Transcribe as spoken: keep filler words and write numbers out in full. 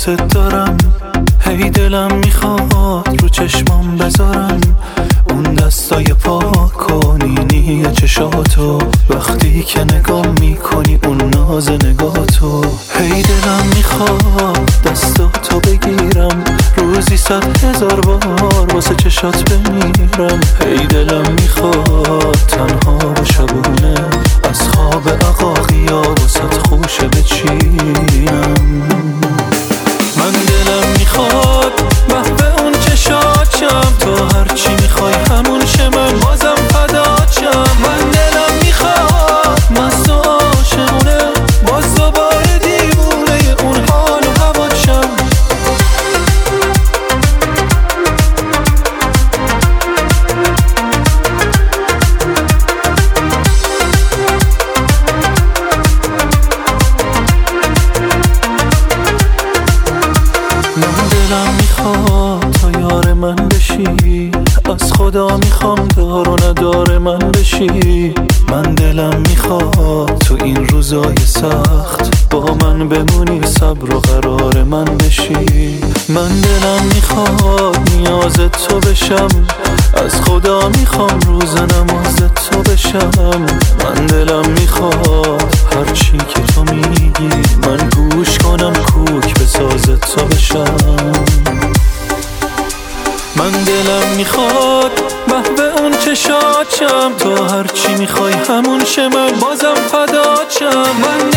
دوست دارم، هی دلم میخواد رو چشمام بذارم اون دستای پاک کنینی چشاتو، وقتی که نگاه میکنی اون ناز نگاتو. هی دلم میخواد دستاتو بگیرم، روزی صد هزار بار واسه چشات بمیرم. هی دلم میخواد تنها و شبونه از خواب عقاقیا واسه خوشه بچینم. من دلم میخواد محو اون چشاتم، تو هرچی میخوای همون شه، من بازم فداتم. من دلم میخواد مست و عاشقونه باز دوباره دیوونه اون حال و هواشم. من دلم میخواد تا یار من بشی، از خدا میخوام دار و ندار من بشی. من دلم میخواد تو این روزای سخت با من بمونی، صبر و قرار من بشی. من دلم میخواد نیاز تو بشم، از خدا میخوام روز نماز تو بشم. من دلم میخواد هرچی که تو میگی من گوش کنم، کوک به ساز تو بشم. من دلم میخواد محو اون چشاتم، تو هرچی میخوای همون شه، من بازم فداتم. من